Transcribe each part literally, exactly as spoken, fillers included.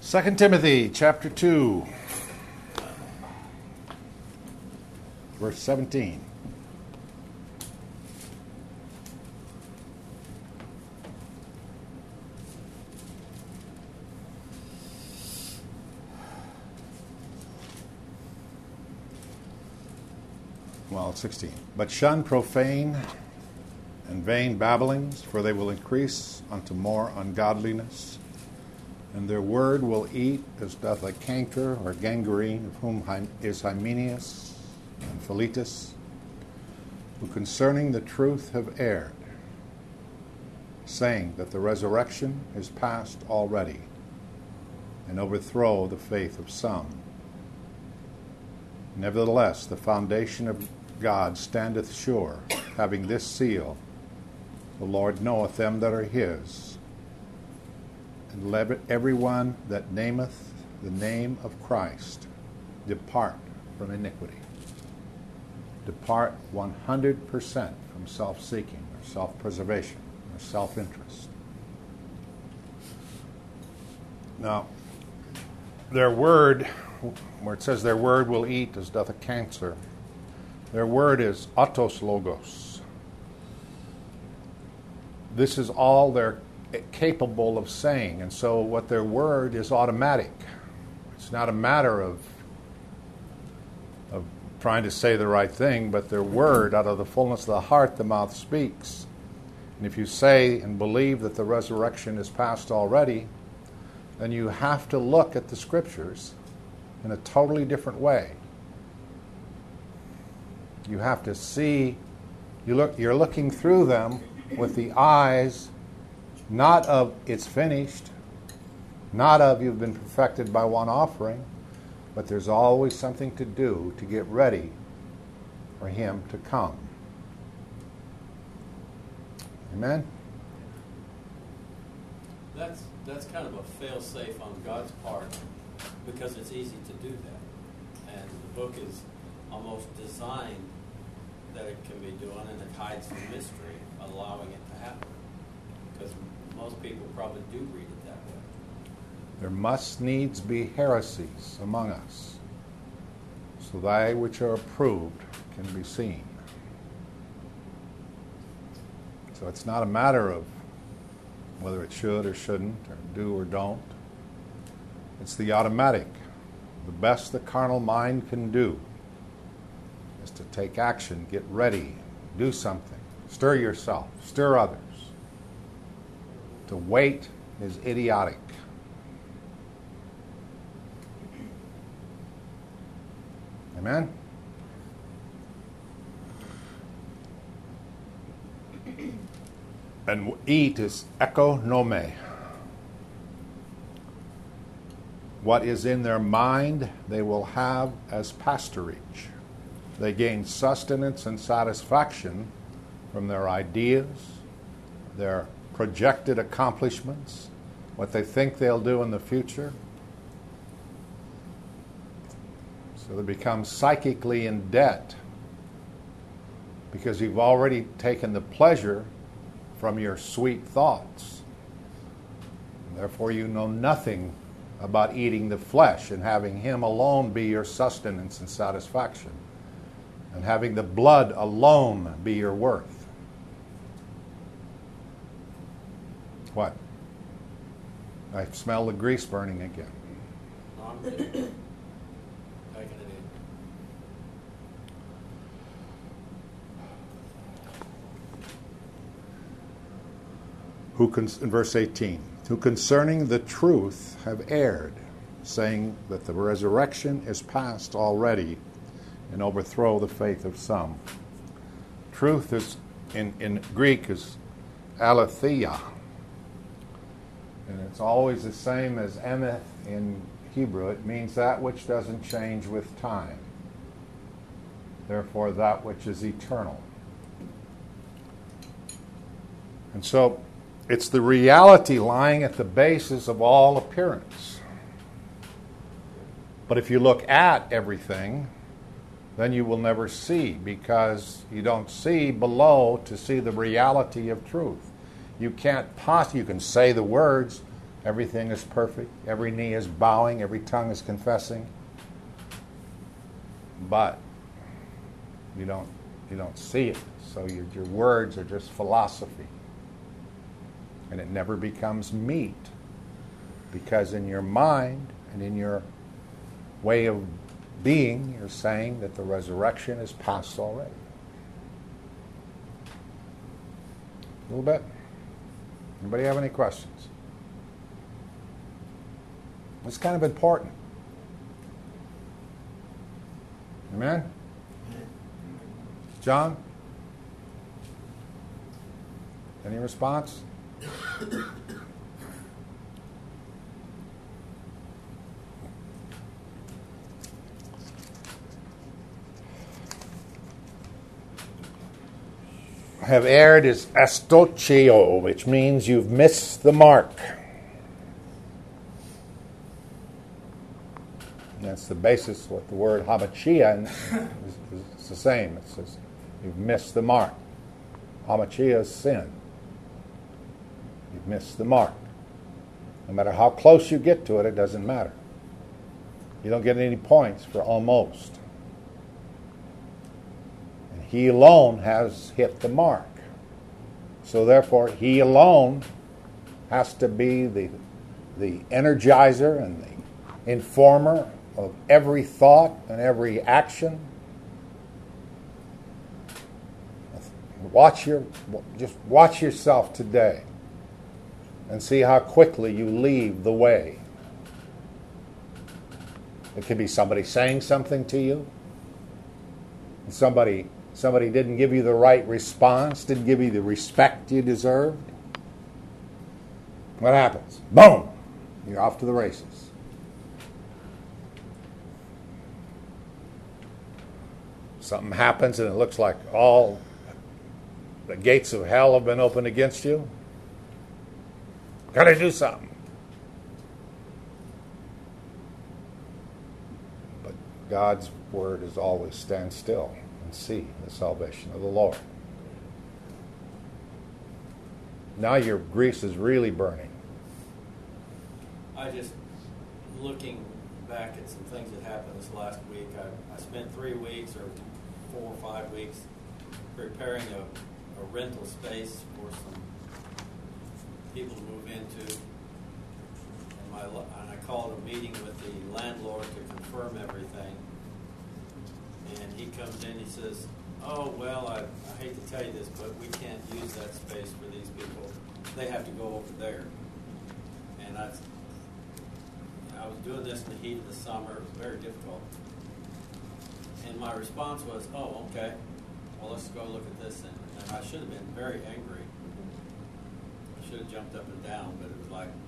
Second Timothy chapter two, verse seventeen. Well, sixteen. But shun profane and vain babblings, for they will increase unto more ungodliness. And their word will eat as doth a canker or gangrene, of whom is Hymenaeus and Philetus, who concerning the truth have erred, saying that the resurrection is past already, and overthrow the faith of some. Nevertheless, the foundation of God standeth sure, having this seal, the Lord knoweth them that are his. And let every one that nameth the name of Christ depart from iniquity. Depart one hundred percent from self-seeking or self-preservation or self-interest. Now, their word, where it says their word will eat as doth a cancer, their word is autos logos. This is all they're capable of saying, and so what their word is automatic. It's not a matter of of trying to say the right thing, but their word, out of the fullness of the heart, the mouth speaks. And if you say and believe that the resurrection is past already, then you have to look at the scriptures in a totally different way. You have to see, you look, you're looking through them with the eyes not of it's finished, not of you've been perfected by one offering, but there's always something to do to get ready for him to come. Amen? That's that's kind of a fail-safe on God's part, because it's easy to do that. And the book is almost designed that it can be done, and it hides the mystery, allowing it to happen. Because most people probably do read it that way. There must needs be heresies among us, so they which are approved can be seen. So it's not a matter of whether it should or shouldn't, or do or don't. It's the automatic. The best the carnal mind can do is to take action, get ready, do something, stir yourself, stir others. To wait is idiotic. Amen? And eat is ekonome. What is in their mind they will have as pasturage. They gain sustenance and satisfaction from their ideas, their projected accomplishments, what they think they'll do in the future. So they become psychically in debt because you've already taken the pleasure from your sweet thoughts. Therefore, you know nothing about eating the flesh and having him alone be your sustenance and satisfaction, and having the blood alone be your worth. What? I smell the grease burning again. No, I'm good. Taking it in. Who con- in verse eighteen, who concerning the truth have erred, saying that the resurrection is past already, and overthrow the faith of some. Truth is in, in Greek is aletheia. And it's always the same as emeth in Hebrew. It means that which doesn't change with time. Therefore, that which is eternal. And so, it's the reality lying at the basis of all appearance. But if you look at everything, then you will never see, because you don't see below to see the reality of truth. You can't possibly, you can say the words, everything is perfect, every knee is bowing, every tongue is confessing. But you don't you don't see it, so your your words are just philosophy. And it never becomes meat, because in your mind and in your way of being, you're saying that the resurrection is past already. A little bit? Anybody have any questions? It's kind of important. Amen? John? Any response? Have erred is astochio, which means you've missed the mark. And that's the basis of what the word hamachia is, is, is the same. It says you've missed the mark. Hamachia is sin. You've missed the mark. No matter how close you get to it, it doesn't matter. You don't get any points for almost. And he alone has hit the mark. So therefore, he alone has to be the, the energizer and the informer of every thought and every action. Watch your, just watch yourself today and see how quickly you leave the way. It could be somebody saying something to you, and somebody somebody didn't give you the right response, didn't give you the respect you deserved. What happens? Boom! You're off to the races. Something happens and it looks like all the gates of hell have been opened against you. Got to do something. But God's word is always stand still and see the salvation of the Lord. Now your grease is really burning. I just, looking back at some things that happened this last week, I, I spent three weeks or four or five weeks preparing a, a rental space for some people to move into. And, my, and I called a meeting with the landlord to confirm everything. And he comes in, he says, oh, well, I, I hate to tell you this, but we can't use that space for these people. They have to go over there. And I, I was doing this in the heat of the summer. It was very difficult. And my response was, oh, okay, well, let's go look at this then. And I should have been very angry. I should have jumped up and down, but it was like,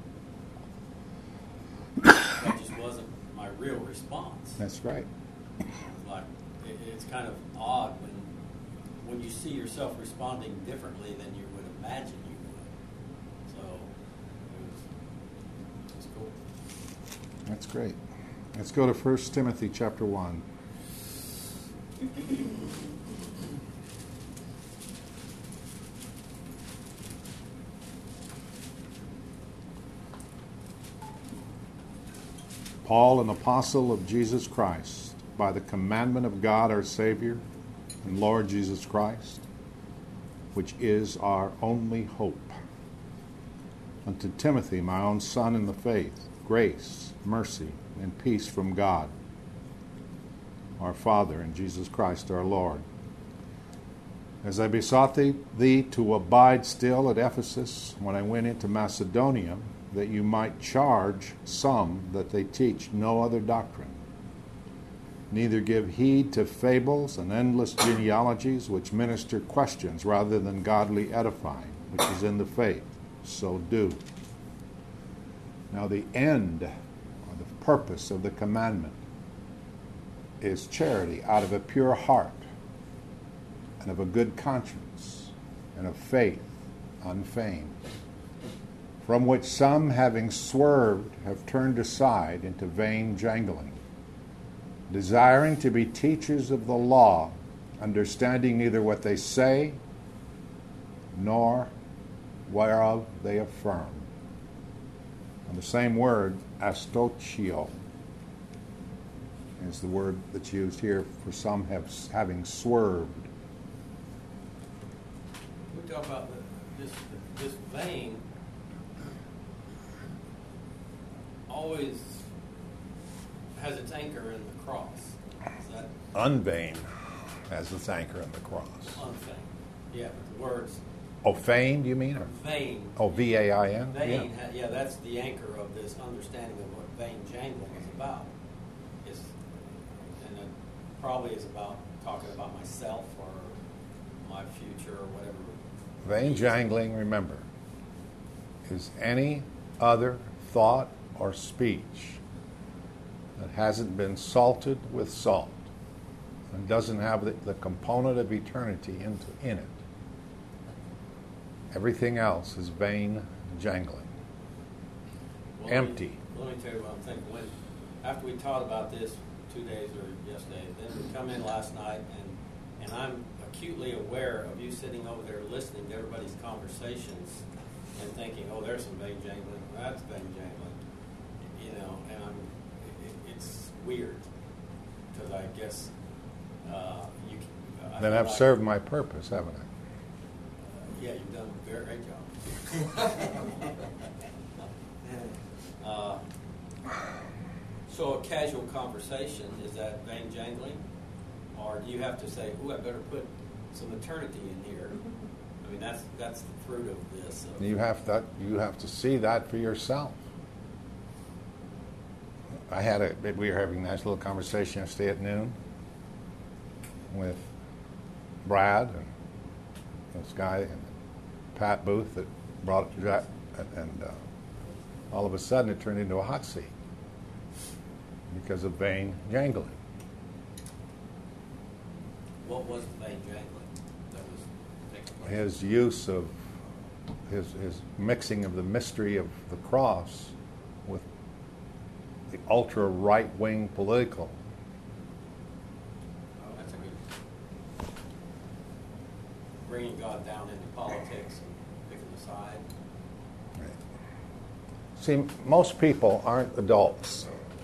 that just wasn't my real response. That's right. It was like, it, it's kind of odd when when you see yourself responding differently than you would imagine you would. So it was, it was cool. That's great. Let's go to First Timothy chapter one. Paul, an apostle of Jesus Christ, by the commandment of God our Savior and Lord Jesus Christ, which is our only hope. Unto Timothy, my own son in the faith, grace, mercy, and peace from God, our Father, and Jesus Christ our Lord. As I besought thee, thee to abide still at Ephesus when I went into Macedonia, that you might charge some that they teach no other doctrine, neither give heed to fables and endless genealogies which minister questions rather than godly edifying, which is in the faith. So do. Now the end, or the purpose of the commandment, is charity out of a pure heart, and of a good conscience, and of faith unfeigned, from which some, having swerved, have turned aside into vain jangling, desiring to be teachers of the law, understanding neither what they say, nor whereof they affirm. And the same word, astochio, is the word that's used here for some have, having swerved. We talk about the, this this vein always has its anchor in the cross. Is that Unvain has its anchor in the cross. unvain? Yeah, but the words Oh, vain, you mean? Or? vein. Oh, V A I N? Vein, Yeah. ha- yeah, that's the anchor of this understanding of what vein jangling is about. Is and it probably is about talking about myself or my future or whatever. Vain jangling, remember, is any other thought or speech that hasn't been salted with salt and doesn't have the, the component of eternity into, in it. Everything else is vain jangling. Well, Empty. Let me, let me tell you what I'm thinking. When after we taught about this two days or yesterday, then we come in last night and and I'm acutely aware of you sitting over there listening to everybody's conversations and thinking, oh, there's some vain jangling, that's vain jangling, you know, and I'm it, it's weird because I guess uh, you. Can, I Then feel I've like, served my purpose, haven't I? Yeah, you've done a very great job. uh, so a casual conversation, is that vain jangling? Or do you have to say, ooh, I better put some eternity in here? I mean, that's that's the fruit of this. Of, You have to you have to see that for yourself. I had a we were having a nice little conversation yesterday at noon with Brad and this guy and Pat Booth that brought it to that, and uh, all of a sudden it turned into a hot seat because of vain jangling. what was the vain jangling that was taking place? His use of his his mixing of the mystery of the cross with the ultra right wing political. Oh, that's a good. Bringing God down into politics and picking a side. See, most people aren't adults.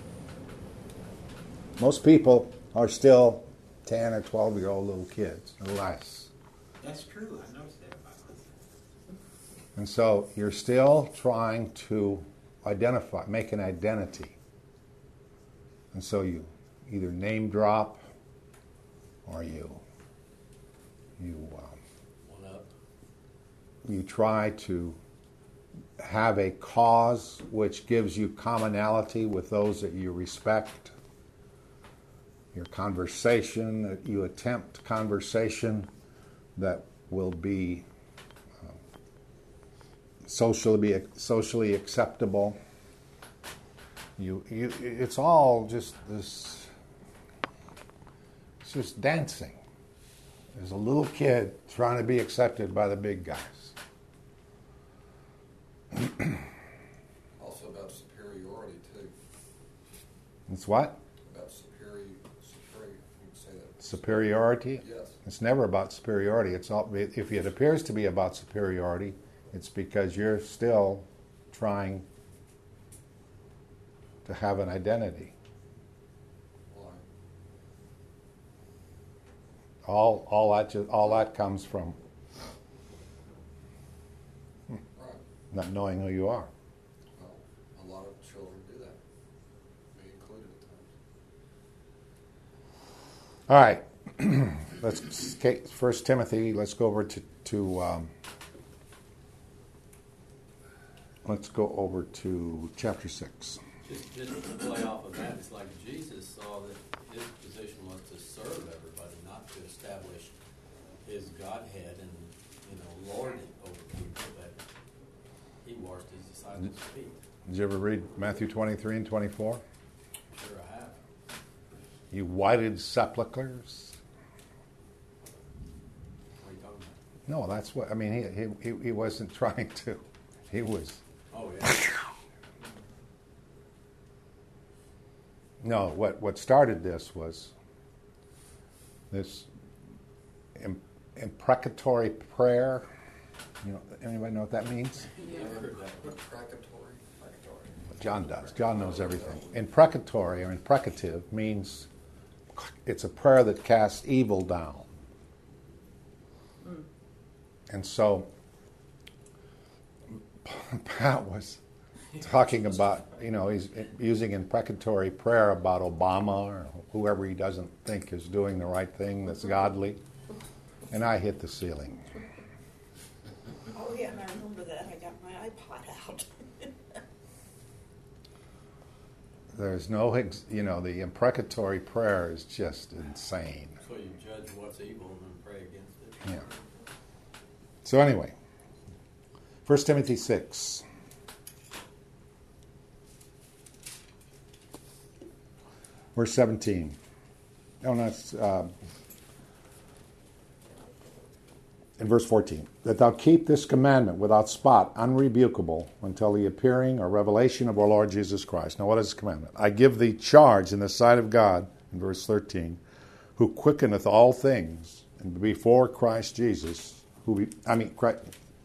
Most people are still ten or twelve year old little kids or less. That's true. I noticed that about myself. And so you're still trying to identify, make an identity. And so you either name drop or you you um, One up. you try to have a cause which gives you commonality with those that you respect. Your conversation, you attempt conversation that will be uh, socially socially acceptable. You, you, it's all just this. It's just dancing. There's a little kid trying to be accepted by the big guys. Also about superiority too. It's what? About superior, superior. You can say that. Superiority? Yes. It's never about superiority. It's all, if it appears to be about superiority, it's because you're still trying to have an identity. Why? All, all that, just, all that comes from Right. not knowing who you are. Well, a lot of children do that. Me included at times. All right, let's okay, First Timothy. Let's go over to to um, let's go over to chapter six. Just, just to play off of that, it's like Jesus saw that his position was to serve everybody, not to establish his Godhead and, you know, lord it over people, but he washed his disciples' feet. Did you ever read Matthew twenty-three and twenty-four? Sure I have. You whited sepulchres. What are you talking No, that's what I mean. He he he wasn't trying to. He was. about? Oh, yeah. No, what, what started this was this im- imprecatory prayer. You know, anybody know what that means? Never heard that. Precatory. Precatory. John does. John knows everything. Imprecatory or imprecative means it's a prayer that casts evil down. Mm. And so Pat was talking about, you know, he's using imprecatory prayer about Obama or whoever he doesn't think is doing the right thing that's godly. And I hit the ceiling. Oh, yeah, and I remember that. I got my iPod out. There's no, ex- you know, the imprecatory prayer is just insane. So you judge what's evil and then pray against it. Yeah. So anyway, First Timothy six. Verse seventeen. Oh, no, that's uh, in verse fourteen. That thou keep this commandment without spot, unrebukable, until the appearing or revelation of our Lord Jesus Christ. Now, what is this commandment? I give thee charge in the sight of God, in verse thirteen, who quickeneth all things, and before Christ Jesus, who be, I mean, Christ,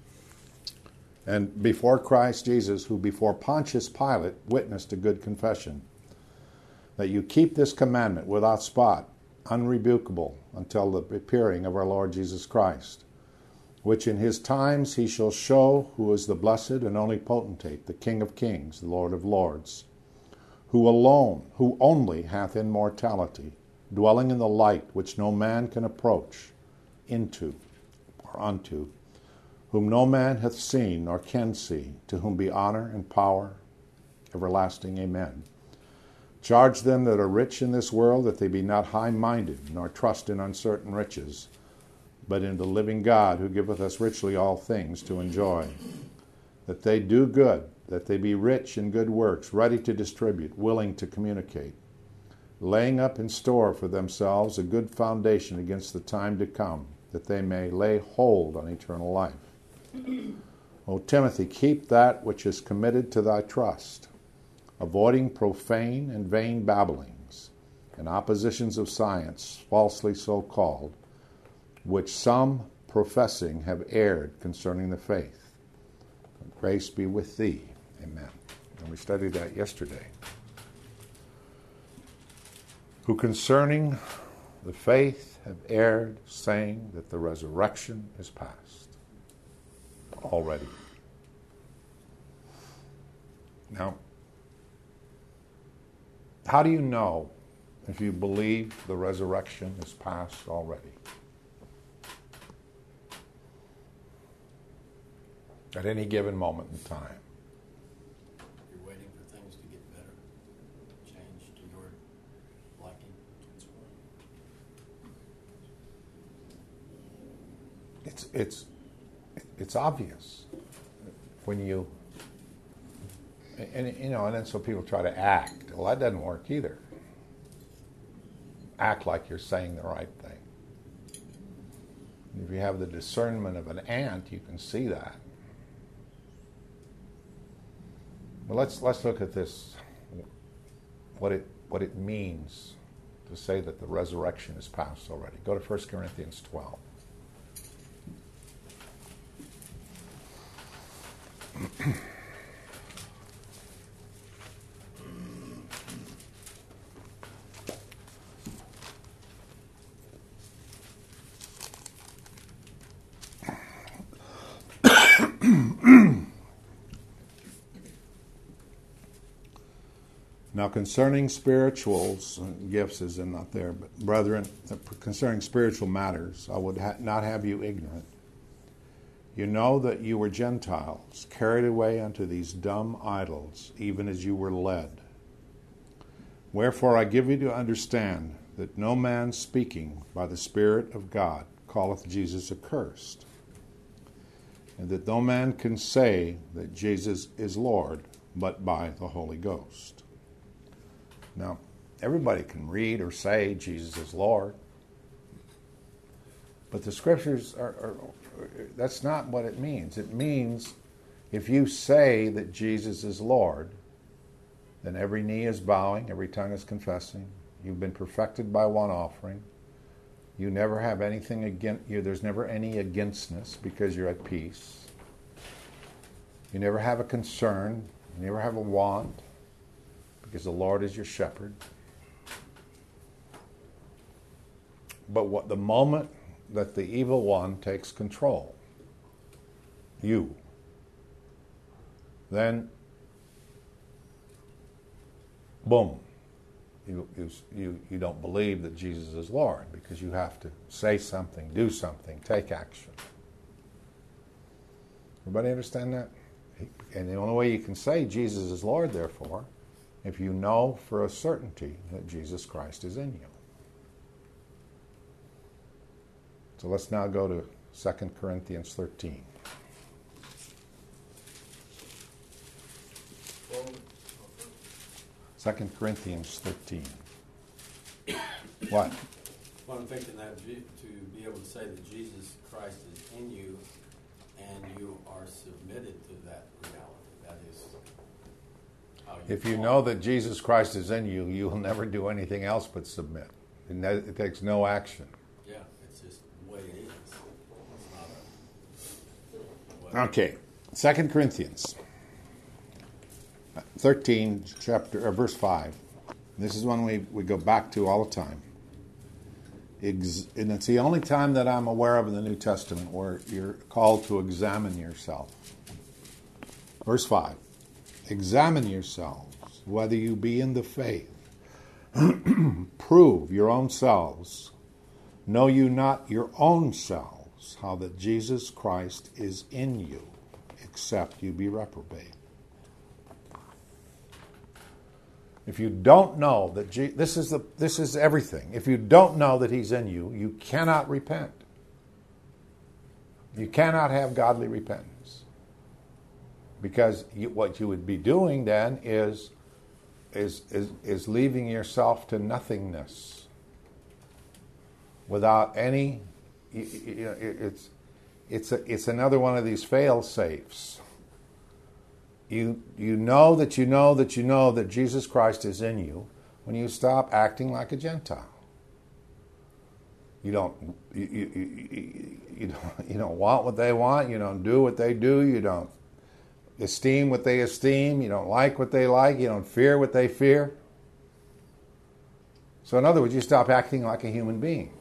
and before Christ Jesus, who before Pontius Pilate witnessed a good confession, that you keep this commandment without spot, unrebukable, until the appearing of our Lord Jesus Christ, which in his times he shall show who is the blessed and only potentate, the King of kings, the Lord of lords, who alone, who only hath immortality, dwelling in the light which no man can approach into or unto, whom no man hath seen nor can see, to whom be honor and power everlasting. Amen. Charge them that are rich in this world that they be not high-minded, nor trust in uncertain riches, but in the living God, who giveth us richly all things to enjoy. That they do good, that they be rich in good works, ready to distribute, willing to communicate, laying up in store for themselves a good foundation against the time to come, that they may lay hold on eternal life. O Timothy, keep that which is committed to thy trust, avoiding profane and vain babblings, and oppositions of science, falsely so called, which some professing have erred concerning the faith. Grace be with thee. Amen. And we studied that yesterday. Who concerning the faith have erred, saying that the resurrection is past already. Now, how do you know if you believe the resurrection is past already? At any given moment in time. You're waiting for things to get better, change to your liking. It's it's it's obvious when you and, and you know, and then so people try to act. Well, that doesn't work either. Act like you're saying the right thing. If you have the discernment of an ant, you can see that. Well, let's let's look at this. What it what it means to say that the resurrection is past already. Go to First Corinthians twelve. Now, concerning spirituals, gifts is not there, but brethren, concerning spiritual matters, I would ha- not have you ignorant. You know that you were Gentiles, carried away unto these dumb idols, even as you were led. Wherefore I give you to understand that no man speaking by the Spirit of God calleth Jesus accursed, and that no man can say that Jesus is Lord, but by the Holy Ghost. Now, everybody can read or say Jesus is Lord, but the Scriptures are, are that's not what it means. It means if you say that Jesus is Lord, then every knee is bowing, every tongue is confessing. You've been perfected by one offering. You never have anything against you. There's never any againstness because you're at peace. You never have a concern. You never have a want. because the Lord is your shepherd. But what the moment that the evil one takes control, you, then, boom, you, you, you, you don't believe that Jesus is Lord because you have to say something, do something, take action. Everybody understand that? And the only way you can say Jesus is Lord, therefore, if you know for a certainty that Jesus Christ is in you. So let's now go to Second Corinthians thirteen. Second Corinthians thirteen. What? Well, I'm thinking that Je- to be able to say that Jesus Christ is in you and you are submitted to that reality. That is how you If you walk. know that Jesus Christ is in you, you will never do anything else but submit. And that, it takes no action. Yeah, it's just the way it is. It's not a... well, Okay, Second Corinthians thirteen, chapter or verse five. This is one we, we go back to all the time. Ex- and it's the only time that I'm aware of in the New Testament where you're called to examine yourself. Verse five. Examine yourselves, whether you be in the faith. Prove your own selves. Know you not your own selves, how that Jesus Christ is in you, except you be reprobate. If you don't know that Je- this is the this is everything. If you don't know that He's in you, you cannot repent. You cannot have godly repentance, because you, what you would be doing then is is is is leaving yourself to nothingness without any. You, you know, it, it's it's a, it's another one of these fail safes. You you know that you know that you know that Jesus Christ is in you when you stop acting like a Gentile. You don't you you, you, you don't you don't want what they want. You don't do what they do. You don't esteem what they esteem. You don't like what they like. You don't fear what they fear. So in other words, you stop acting like a human being.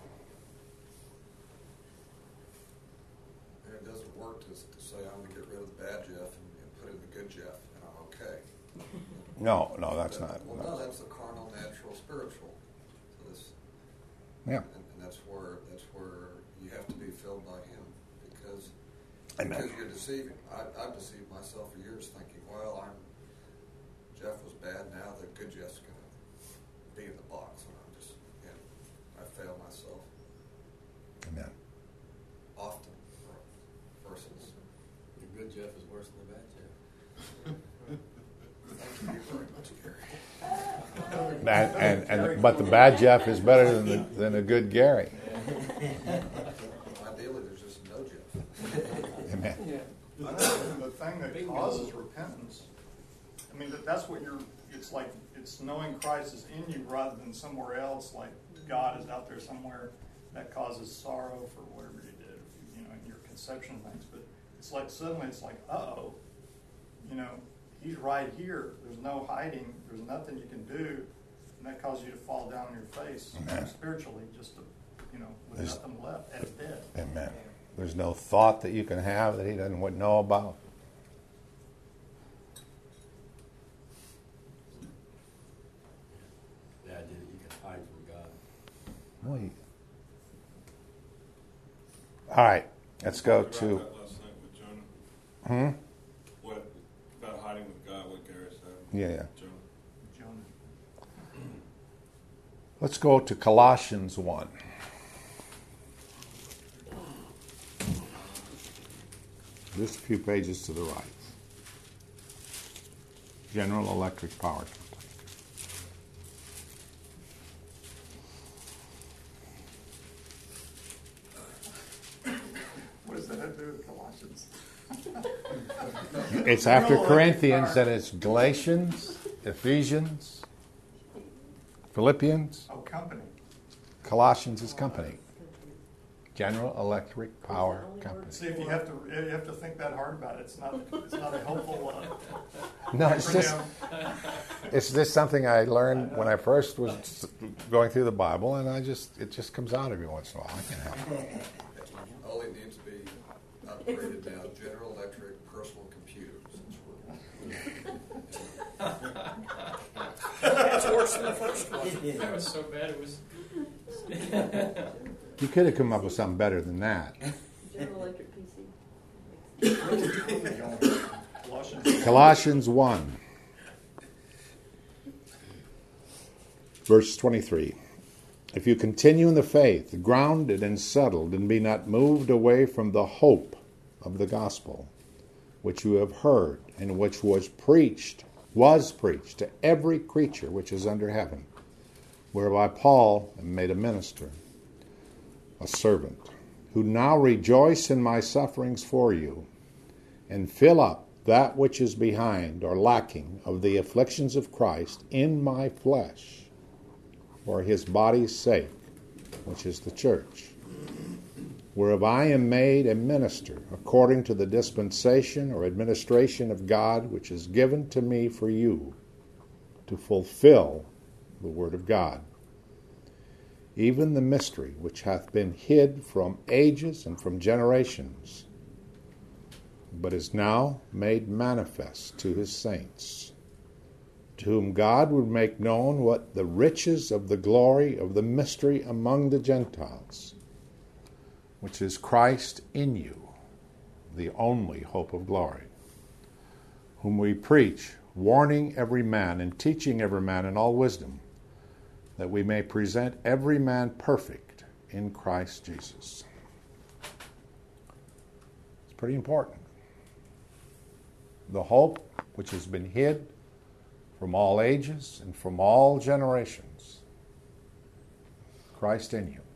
And it doesn't work to, to say I'm going to get rid of the bad Jeff and, and put in the good Jeff, and I'm okay. No, no, that's That- not. Well, no. no, that's the carnal, natural, spiritual. So this, Yeah. and, and that's where that's where you have to be filled by Him, because Amen. because you're deceiving. I, I've deceived myself for years, thinking, well, I'm Jeff was bad. Now the good Jeff's going to be in the box, and I'm just, you know, I fail myself Amen. often. Versus, The good Jeff is worse than the bad Jeff. thank you very much, Gary. And, and, and but the bad Jeff is better than the, than a good Gary. Ideally, there's just no Jeff. Amen. I know the thing that causes repentance, I mean, that that's what you're, it's like, it's knowing Christ is in you rather than somewhere else, like God is out there somewhere, that causes sorrow for whatever you did, you know, in your conception of things. But it's like, suddenly it's like, uh-oh, you know, He's right here. There's no hiding. There's nothing you can do. And that causes you to fall down on your face Amen. spiritually, just to, you know, with There's- nothing left, as dead. Amen. There's no thought that you can have that He doesn't know about. The idea that you can hide from God. No, he- All right, let's go Talked to. about that last night with Jonah. Hmm? What about hiding with God? What Gary said. Yeah, yeah. Jonah. Jonah. Let's go to Colossians one. Just a few pages to the right. General Electric Power Company. What does that have to do with Colossians? It's after General Corinthians, Electric then it's Galatians, Ephesians, Philippians. Oh, company. Colossians is company. General Electric Power Company. See, if you have to, you have to think that hard about it. It's not, it's not a helpful uh, No, it's just acronym. It's just something I learned when I first was going through the Bible, and I just it just comes out every once in a while. I can't help it. All it needs to be upgraded now. General Electric personal computers. That's worse than the first one. That was so bad it was. You could have come up with something better than that. General Electric P C. Colossians. Colossians one, verse twenty-three. If you continue in the faith, grounded and settled, and be not moved away from the hope of the gospel, which you have heard, and which was preached, was preached to every creature which is under heaven, whereby Paul am made a minister, a servant, who now rejoice in my sufferings for you, and fill up that which is behind or lacking of the afflictions of Christ in my flesh, for his body's sake, which is the church, whereof I am made a minister according to the dispensation or administration of God, which is given to me for you, to fulfill the word of God, even the mystery which hath been hid from ages and from generations, but is now made manifest to his saints, to whom God would make known what the riches of the glory of the mystery among the Gentiles, which is Christ in you, the only hope of glory, whom we preach, warning every man and teaching every man in all wisdom, that we may present every man perfect in Christ Jesus. It's pretty important. The hope which has been hid from all ages and from all generations. Christ in you.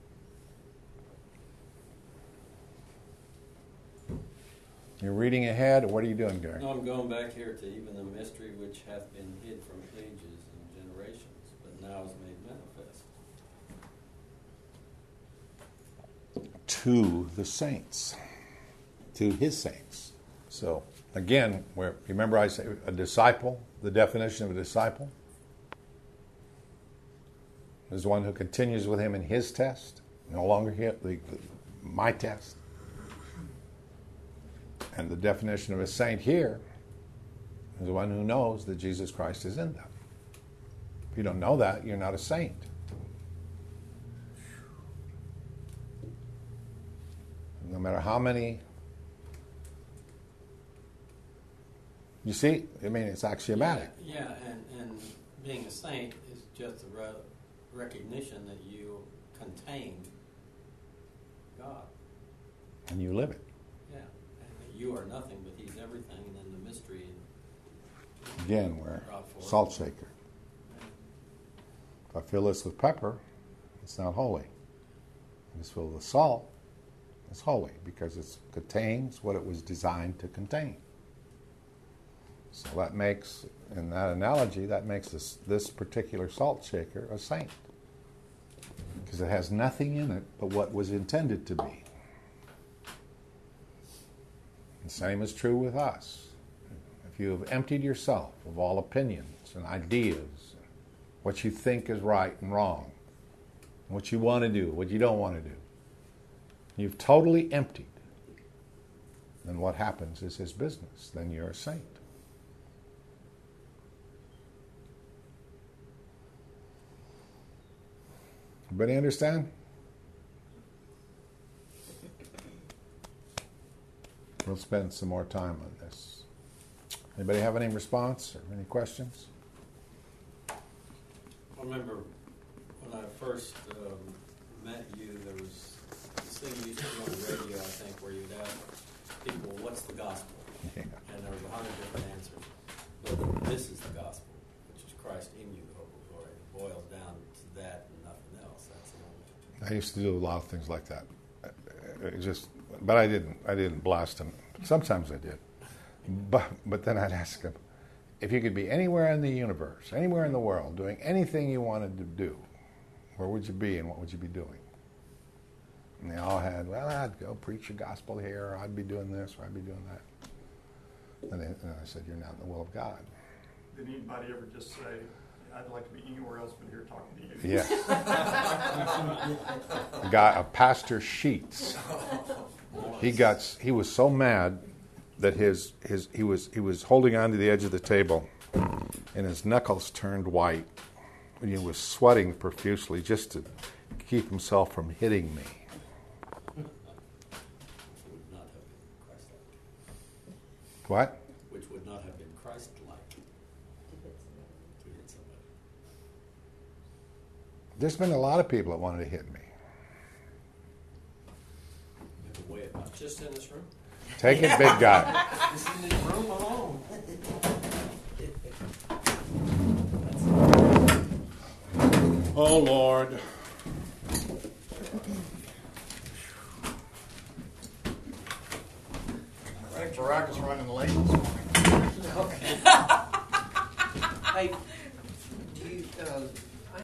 You're reading ahead, or what are you doing, Gary? No, I'm going back here to even the mystery which hath been hid from ages and generations, but now is made manifest. To the saints. To his saints. So, again, where remember I say a disciple, the definition of a disciple is one who continues with him in his test, no longer here, the, the, my test. And the definition of a saint here is one who knows that Jesus Christ is in them. If you don't know that, you're not a saint. No matter how many... You see? I mean, it's axiomatic. Yeah, yeah, and, and being a saint is just a re- recognition that you contain God. And you live it. Yeah, and that you are nothing, but he's everything, and then the mystery. Again, we're brought forth. salt shaker. If I fill this with pepper, it's not holy. If it's filled with salt, it's holy because it contains what it was designed to contain. So that makes, in that analogy, that makes this, this particular salt shaker a saint. Because it has nothing in it but what was intended to be. The same is true with us. If you have emptied yourself of all opinions and ideas, what you think is right and wrong, what you want to do, what you don't want to do, you've totally emptied, then what happens is his business. Then you're a saint. Everybody understand? We'll spend some more time on this. Anybody have any response or any questions? I remember when I first um, met you, there was this thing you used to do on the radio, I think, where you'd ask people, what's the gospel? Yeah. And there was a hundred different answers. But this is the gospel, which is Christ in you, the hope of glory. It boils down to that and nothing else. That's the only. I used to do a lot of things like that. It just, but I didn't. I didn't blast them. Sometimes I did, but but then I'd ask them, if you could be anywhere in the universe, anywhere in the world, doing anything you wanted to do, where would you be and what would you be doing? And they all had, well, I'd go preach the gospel here, or I'd be doing this, or I'd be doing that. And, they, and I said, you're not in the will of God. did anybody ever just say, I'd like to be anywhere else but here talking to you? Yeah. A guy, a Pastor Sheets. He got. He was so mad that his his he was he was holding on to the edge of the table, and his knuckles turned white, and he was sweating profusely just to keep himself from hitting me. Would not have been Christ-like. What? Which would not have been Christ-like to hit somebody. There's been a lot of people that wanted to hit me. The way about just in this room. Take it, big guy. Just in this room alone. Oh, Lord. I think Barack is running late this morning. Hey, do you, uh,